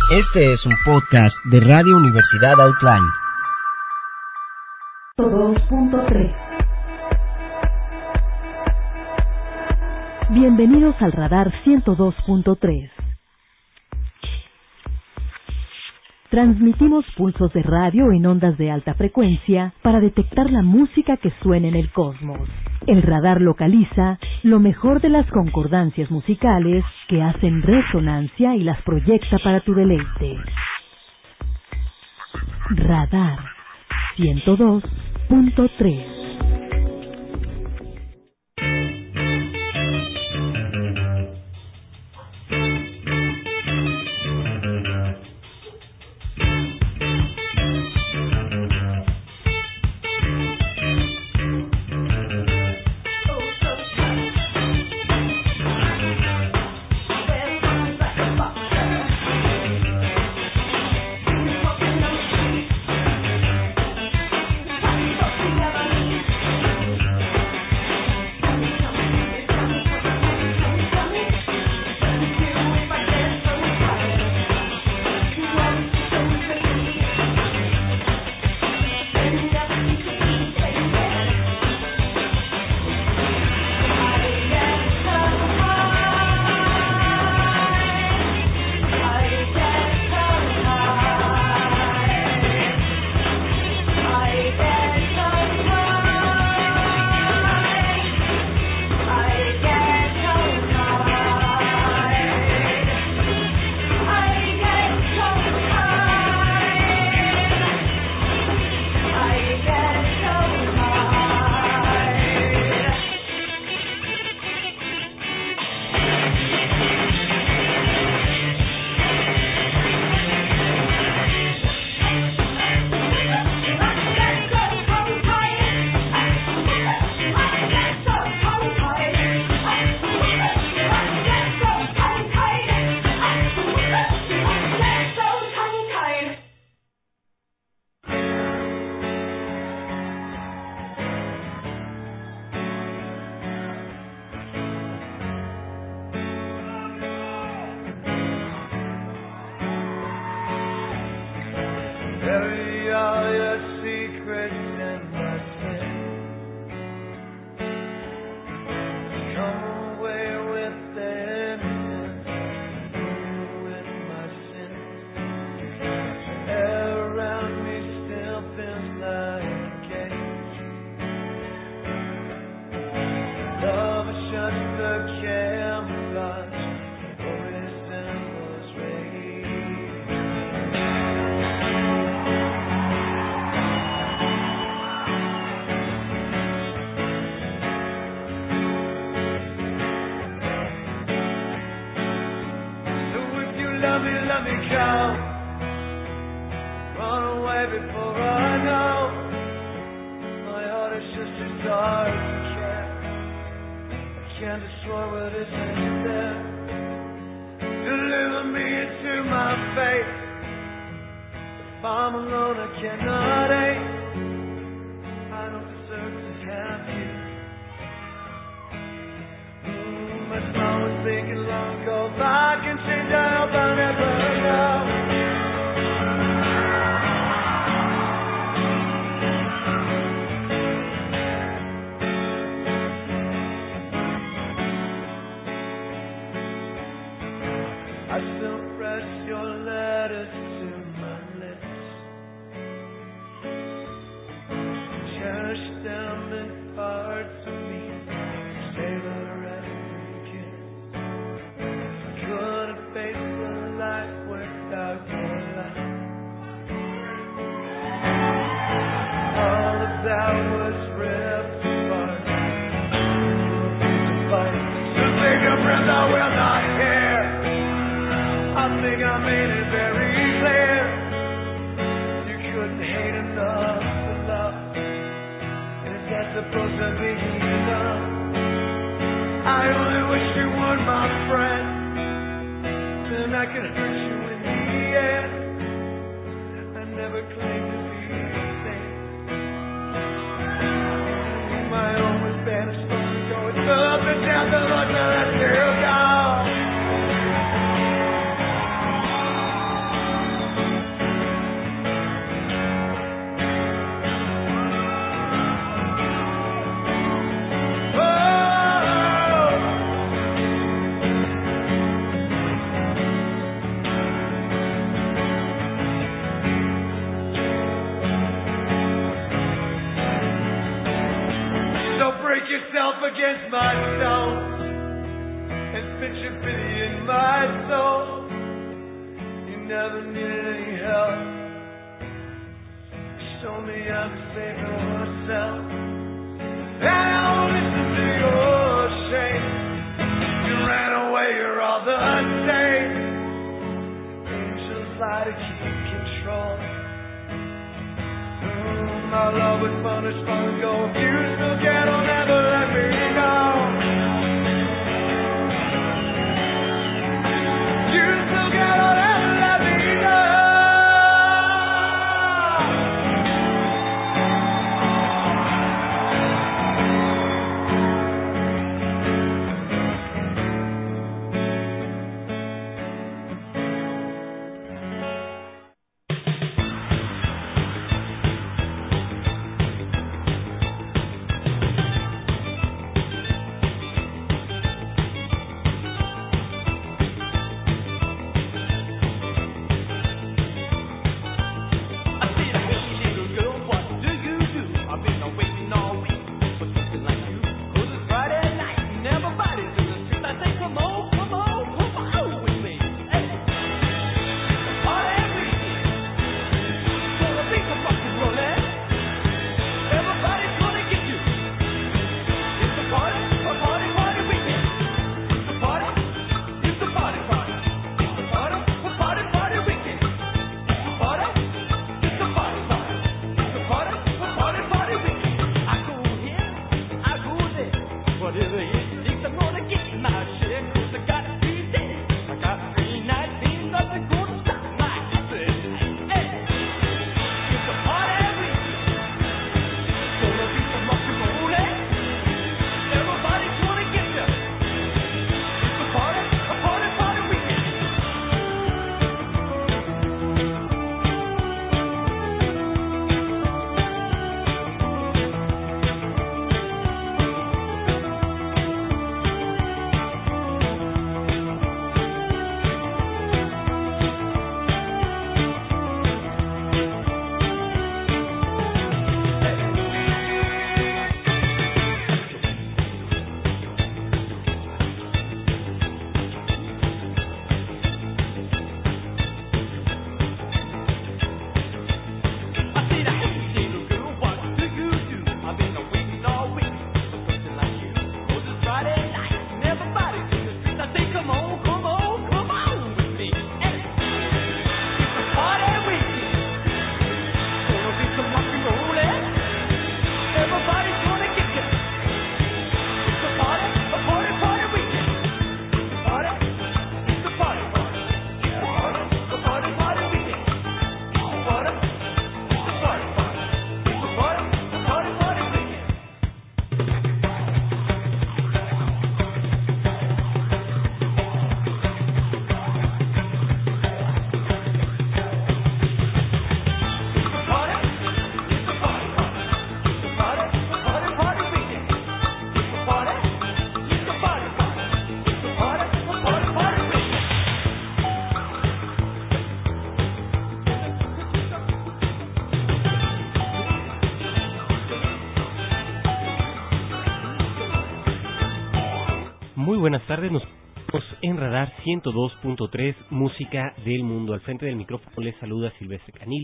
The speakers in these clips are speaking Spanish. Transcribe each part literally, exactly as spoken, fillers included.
Este es un podcast de Radio Universidad Outline. dos punto tres. Bienvenidos al Radar ciento dos punto tres. Transmitimos pulsos de radio en ondas de alta frecuencia para detectar la música que suena en el cosmos. El radar localiza lo mejor de las concordancias musicales que hacen resonancia y las proyecta para tu deleite. Radar ciento dos punto tres. against my soul and spit your pity in my soul. You never needed any help. You showed me how to save yourself. And I don't listen to your shame. You ran away, you're all the same. Angels lie to keep control. Mm, my love was punished long ago. If you still get on, never let me go. You still get on, never let me go. Buenas tardes, nos vemos en Radar ciento dos punto tres, Música del Mundo. Al frente del micrófono les saluda Silvestre Canil.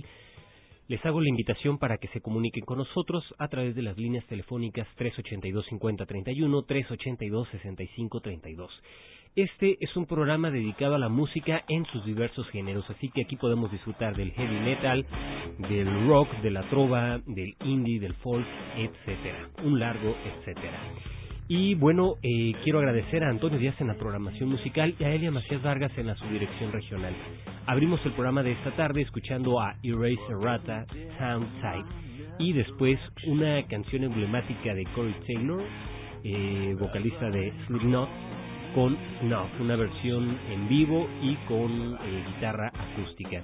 Les hago la invitación para que se comuniquen con nosotros a través de las líneas telefónicas tres ochenta y dos, cincuenta, treinta y uno, tres ochenta y dos, sesenta y cinco, treinta y dos. Este es un programa dedicado a la música en sus diversos géneros, así que aquí podemos disfrutar del heavy metal, del rock, de la trova, del indie, del folk, etcétera. Un largo etcétera. Y bueno, eh, quiero agradecer a Antonio Díaz en la programación musical y a Elia Macías Vargas en la subdirección regional. Abrimos el programa de esta tarde escuchando a Erase Errata, Soundside, y después una canción emblemática de Corey Taylor, eh, vocalista de Slipknot, con Snuff, una versión en vivo y con eh, guitarra acústica.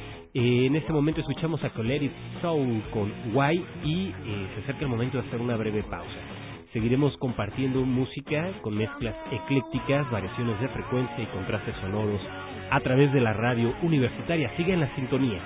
Eh, en este momento escuchamos a Colette Soul con Why y eh, se acerca el momento de hacer una breve pausa. Seguiremos compartiendo música con mezclas eclécticas, variaciones de frecuencia y contrastes sonoros a través de la radio universitaria. Siga en la sintonía.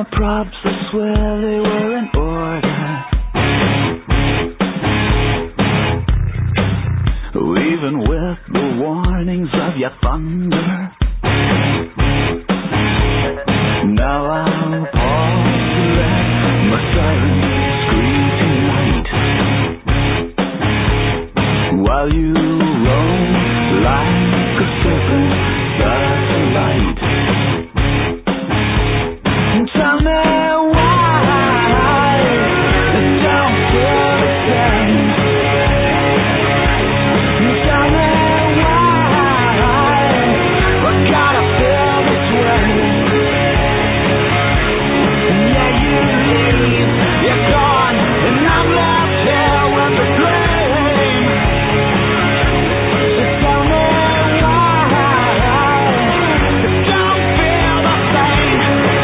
my props, I swear they were in order. Even with the warnings of your thunder, now I'll pause to let my sirens scream tonight, while you roam like a serpent that's a light. Tell me why it don't feel the same. Tell me why I gotta feel this way. Yeah, you leave, you're gone, and I'm left here with the blame. So tell me why it don't feel the same.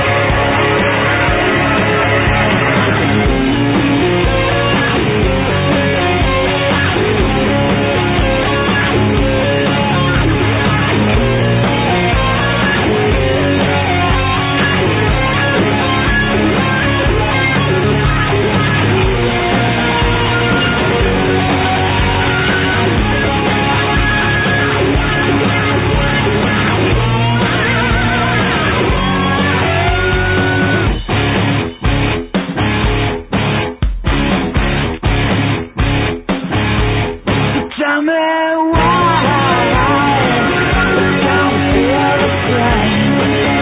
Tell me why it don't feel the same.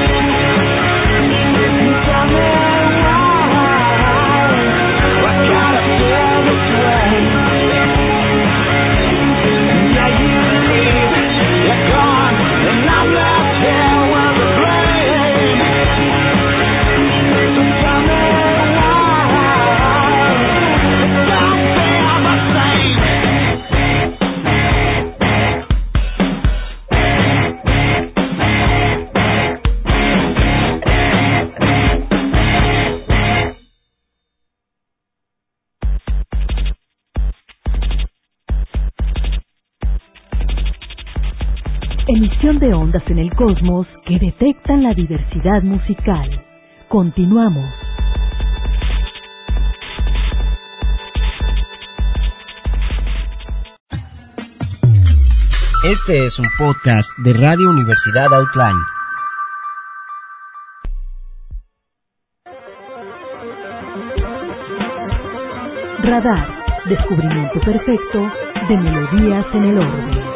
Tell me why I gotta feel this way. Yeah, you leave, you're gone, and I'm left here with the blame. So tell me why it don't feel the same. Emisión de ondas en el cosmos que detectan la diversidad musical. Continuamos. Este es un podcast de Radio Universidad Outline. Radar, descubrimiento perfecto de melodías en el orden.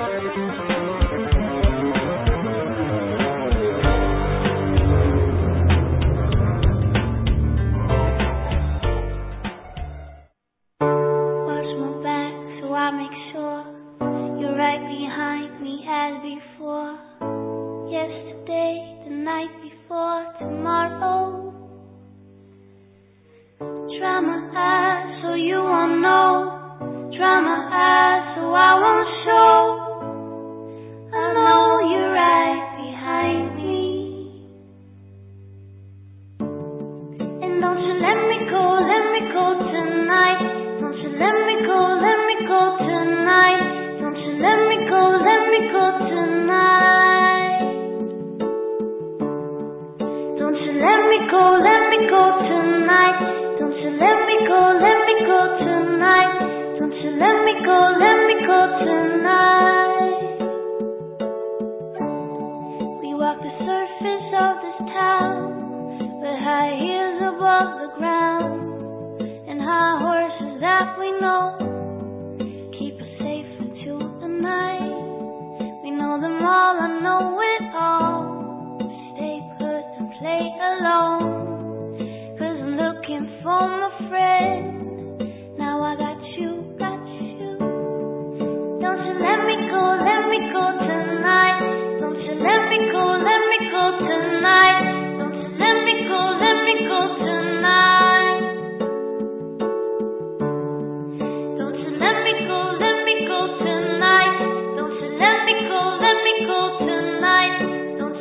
Watch my back so I make sure you're right behind me as before. Yesterday, the night before, tomorrow. Try my eyes so you won't know. Try my eyes so I won't show. I know you're right behind me. And don't you let me go, let me go tonight. Don't you let me go, let me go tonight. Don't you let me go, let me go tonight. Don't you let me go, let me go tonight. Don't you let me go, let me go tonight. Don't you let me go, let me go tonight. We walk the surface of this town with high heels above the ground and high horses that we know keep us safe until the night. We know them all, I know it all. Stay put and play alone, 'cause I'm looking for my friend. Now I got you, got you. Don't you let me go, let me go tonight. Don't you let me go, let me go tonight. Don't you let me go, let me go tonight. Don't you let me go, let me go tonight. Don't you let me go, let me go tonight. Don't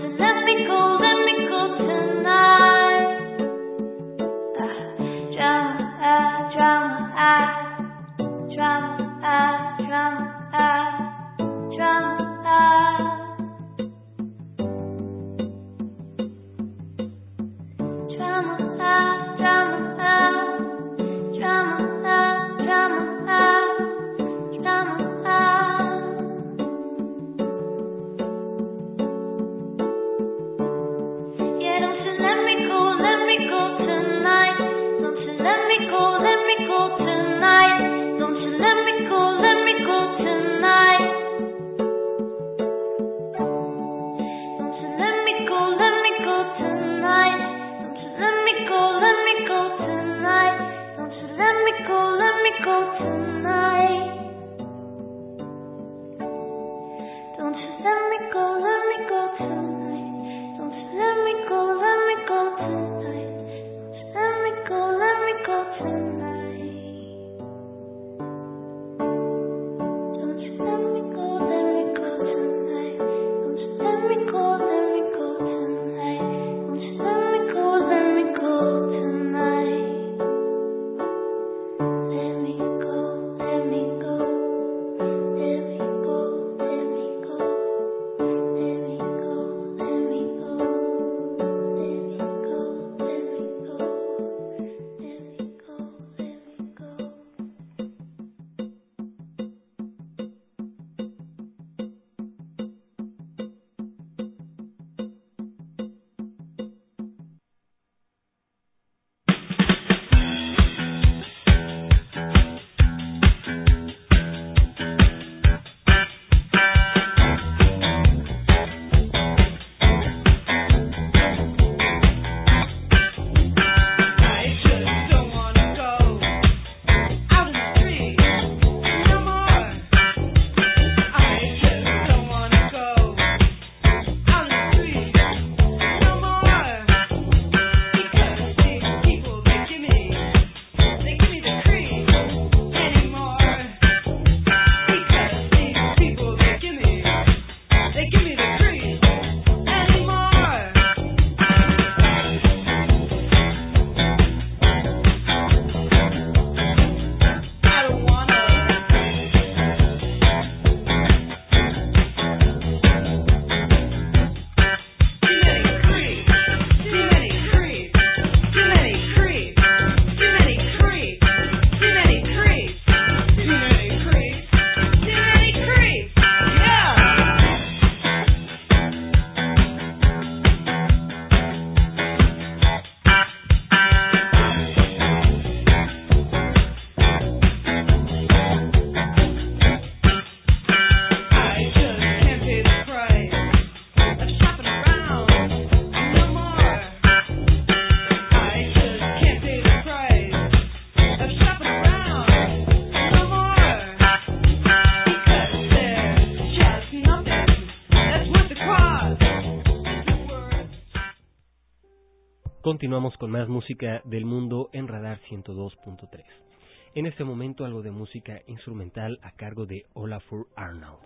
Continuamos con más música del mundo en Radar ciento dos punto tres. En este momento algo de música instrumental a cargo de Olafur Arnalds.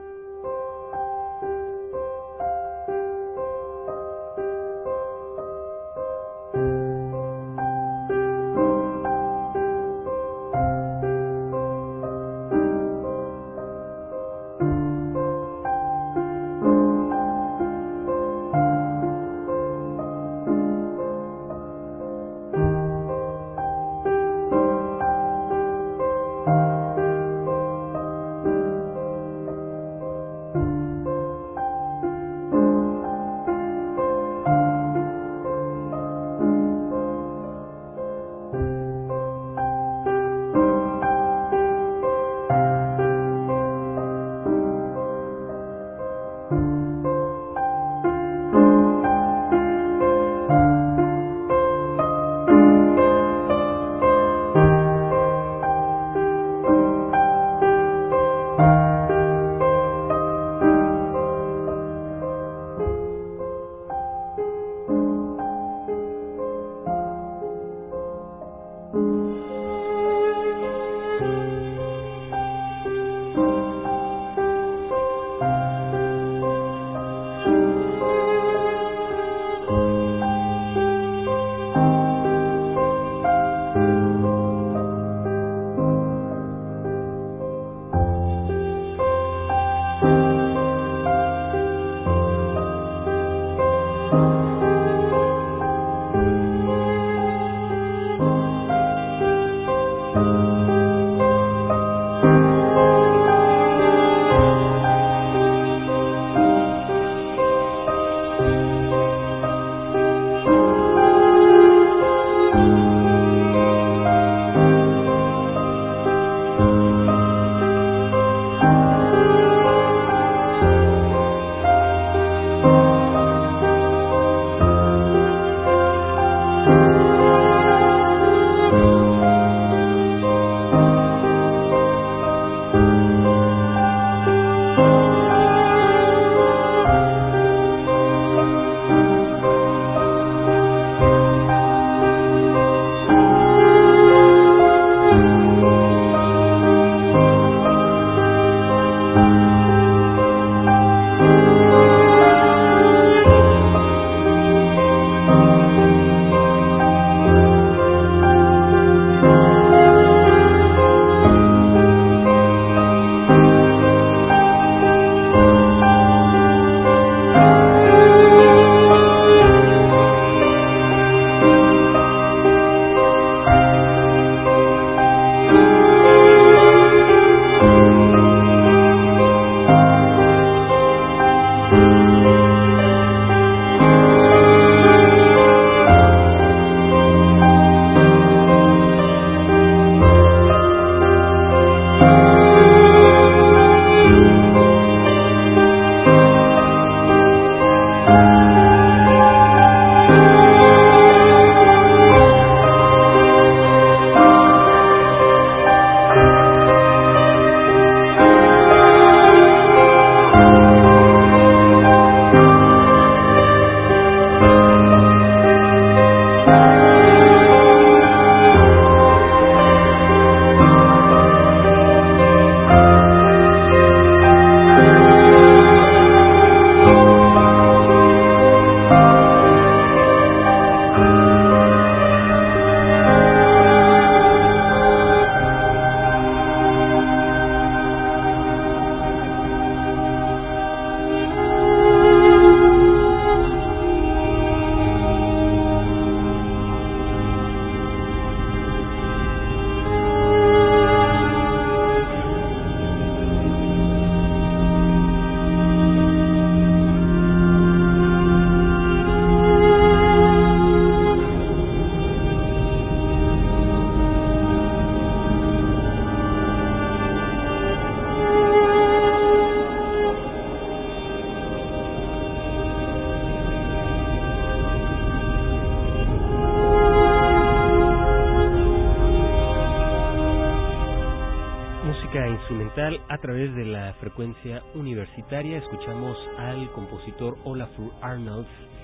instrumental a través de la frecuencia universitaria. Escuchamos al compositor Olafur Arnalds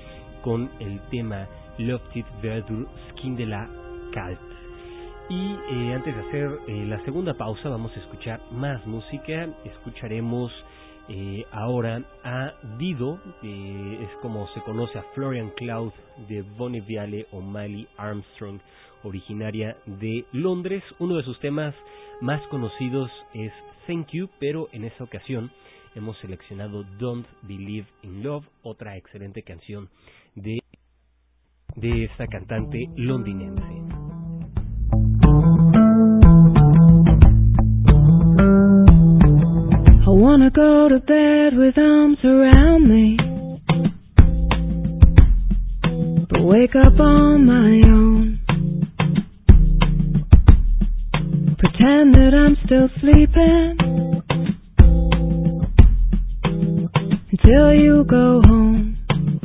con el tema Lofted Verdure Skin de la Calt. Y eh, antes de hacer eh, la segunda pausa vamos a escuchar más música. Escucharemos eh, ahora a Dido, eh, es como se conoce a Florian Cloud de Bonnie Viale o Miley Armstrong, originaria de Londres. Uno de sus temas más conocidos es Thank You, pero en esta ocasión hemos seleccionado Don't Believe in Love, otra excelente canción de, de esta cantante londinense. I wanna go to bed with arms around me, but wake up on my own. Pretend that I'm still sleeping until you go home.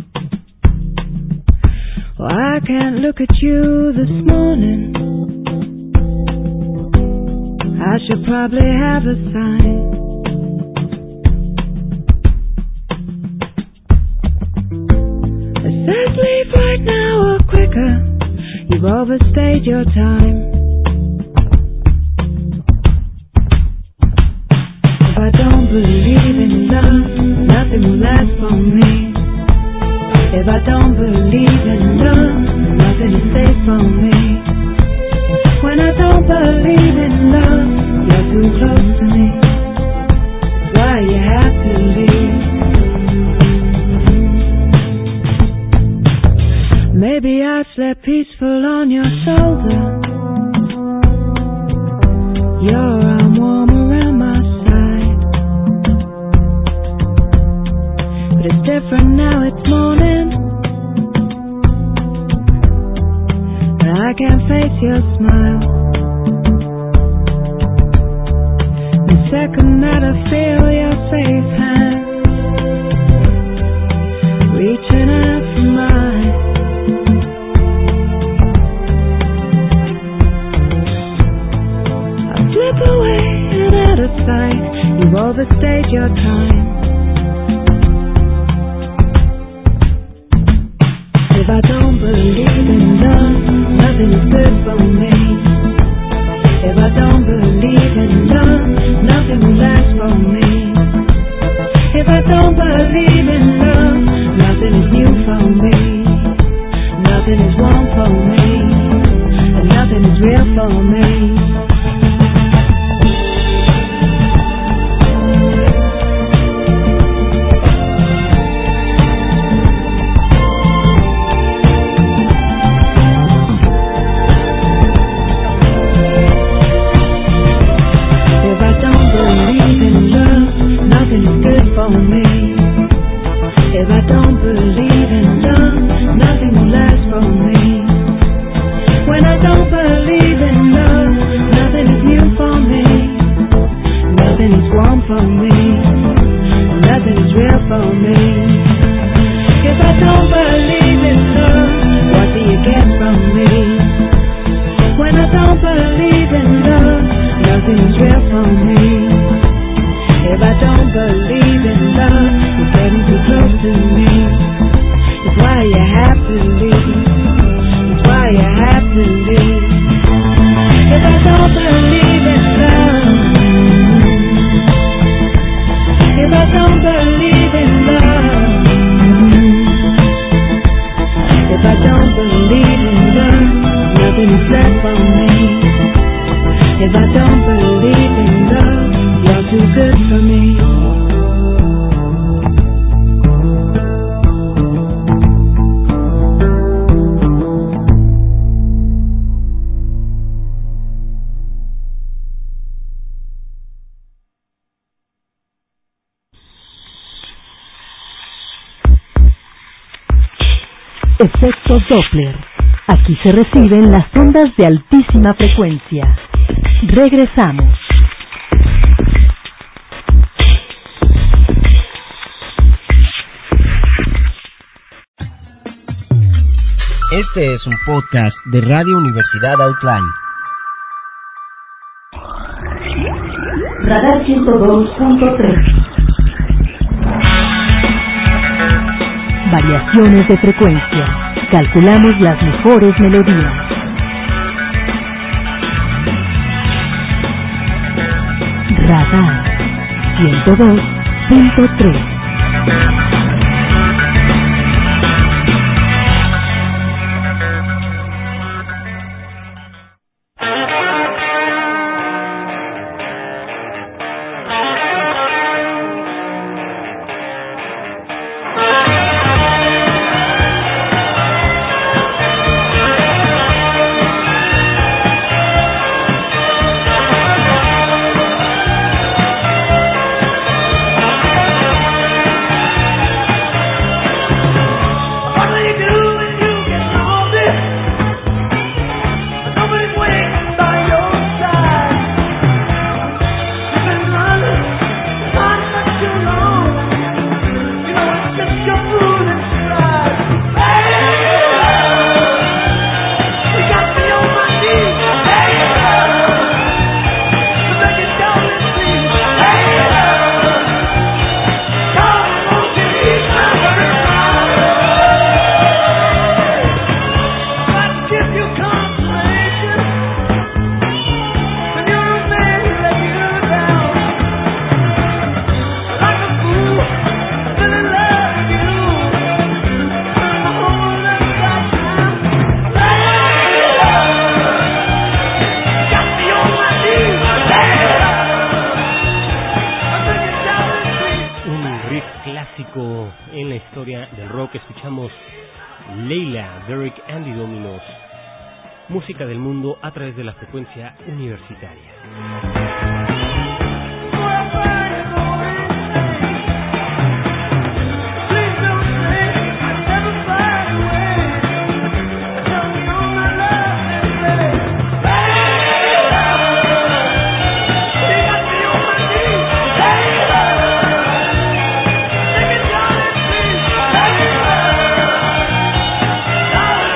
Oh, I can't look at you this morning. I should probably have a sign. It says leave right now or quicker. You've overstayed your time. If I don't believe in love, nothing will last for me. If I don't believe in love, nothing is safe for me. When I don't believe in love, you're too close to me. That's why you have to leave. Maybe I slept peaceful on your shoulder. Your arm warm around my side. But it's different now, it's morning. And I can't face your smile. The second that I feel your safe hand reaching out for mine, I slip away and out of sight. You've overstayed your time. If I don't believe in love, nothing is good for me. If I don't believe in love, nothing will last for me. If I don't believe in love, nothing is new for me. Nothing is warm for me, and nothing is real for me. If I don't believe in love, nothing will last for me. When I don't believe in love, nothing is new for me. Nothing is warm for me. Nothing is real for me. If I don't believe in love, what do you get from me? When I don't believe in love, nothing is real for me. If I don't believe in love, you're getting too close to me. That's why you have to leave. That's why you have to leave. If I don't believe in love, if I don't believe in love, if I don't believe in love, nothing is left for me. If I don't believe in love, you're too good for me. Efecto Doppler. Aquí se reciben las ondas de altísima frecuencia. Regresamos. Este es un podcast de Radio Universidad Outline. Radar ciento dos punto tres. Variaciones de frecuencia. Calculamos las mejores melodías. Radar ciento dos punto tres. En la historia del rock escuchamos Leila, Derek Andy Dominos, música del mundo a través de la frecuencia universitaria.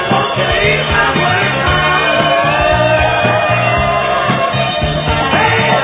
Hey!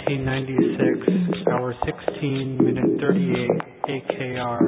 nineteen ninety-six, hour sixteen, minute thirty-eight, A K R.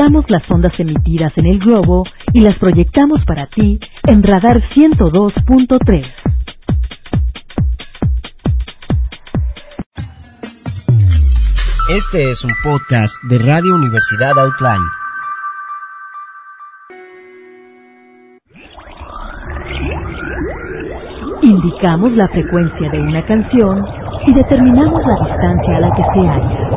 captamos las ondas emitidas en el globo y las proyectamos para ti en Radar ciento dos punto tres. Este es un podcast de Radio Universidad Outline. Indicamos la frecuencia de una canción y determinamos la distancia a la que se halla.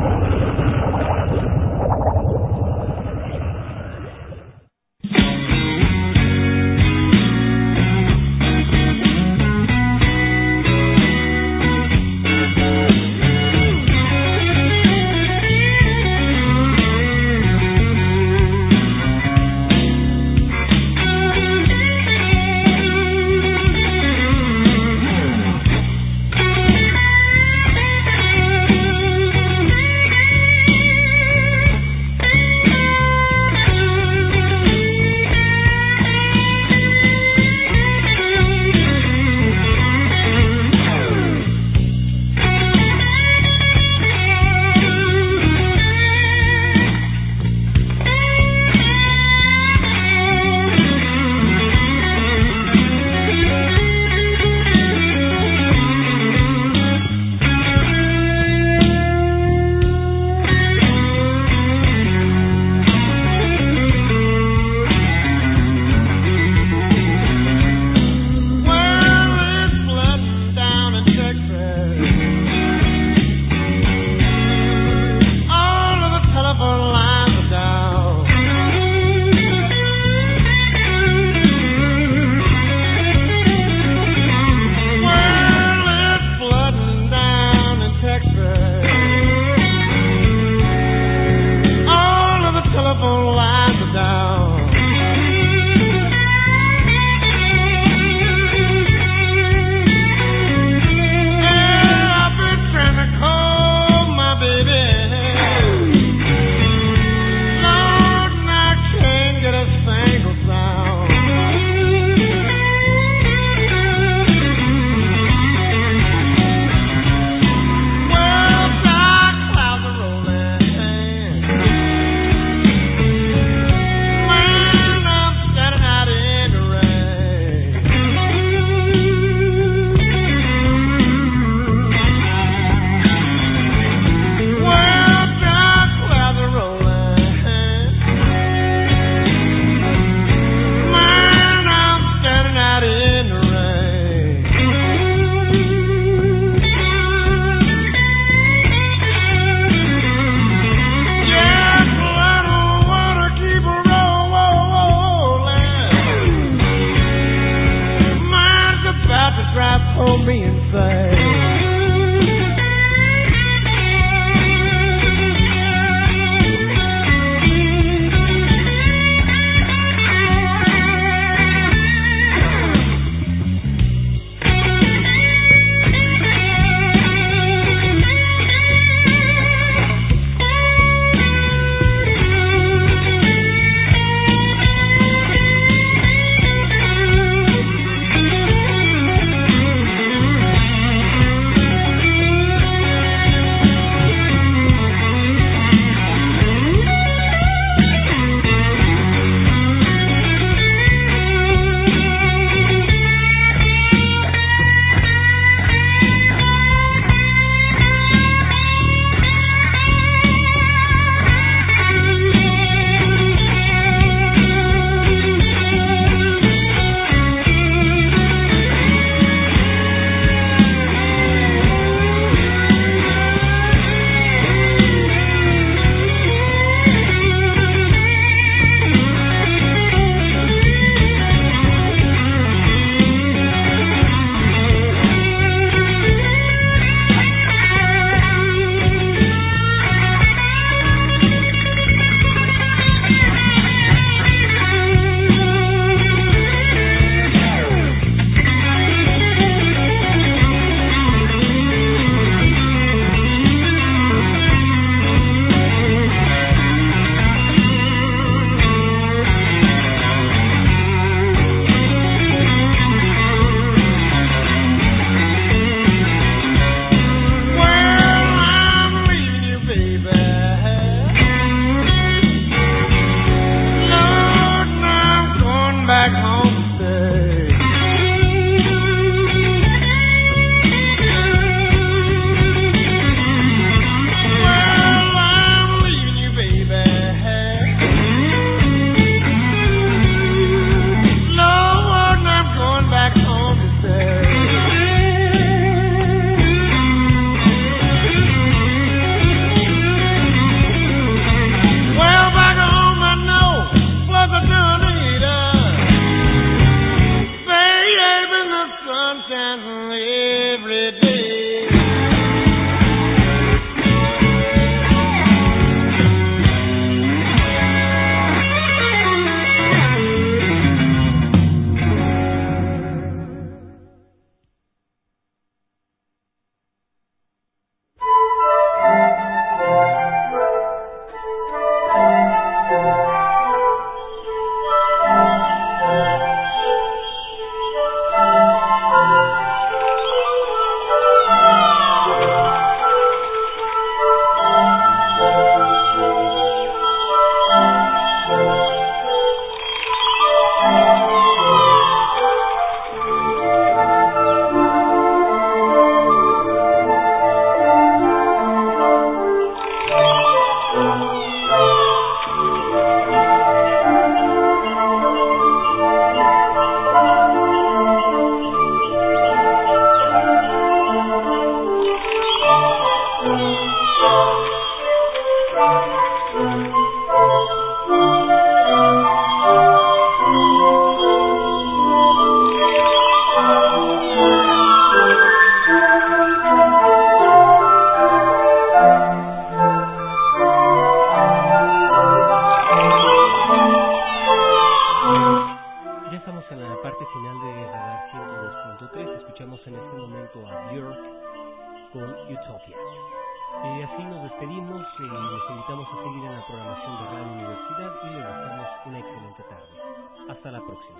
con Utopia. Eh, así nos despedimos y eh, les invitamos a seguir en la programación de Radio Universidad y les deseamos una excelente tarde. Hasta la próxima.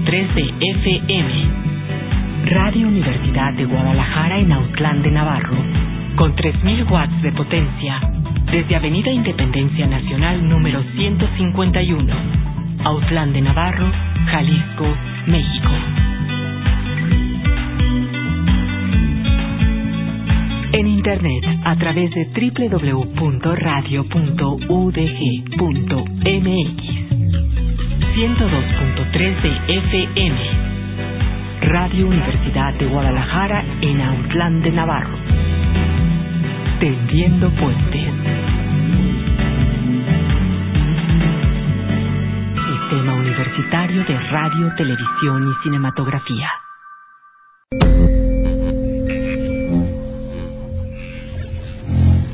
tres de F M. Radio Universidad de Guadalajara en Autlán de Navarro, con tres mil watts de potencia, desde Avenida Independencia Nacional número ciento cincuenta y uno, Autlán de Navarro, Jalisco, México. En internet a través de doble u doble u doble u punto radio punto u d g punto m x. ciento dos punto tres de F M. Radio Universidad de Guadalajara en Autlán de Navarro. Tendiendo puentes. Sistema Universitario de Radio, Televisión y Cinematografía.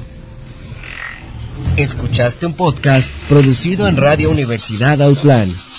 Escuchaste un podcast producido en Radio Universidad Autlán.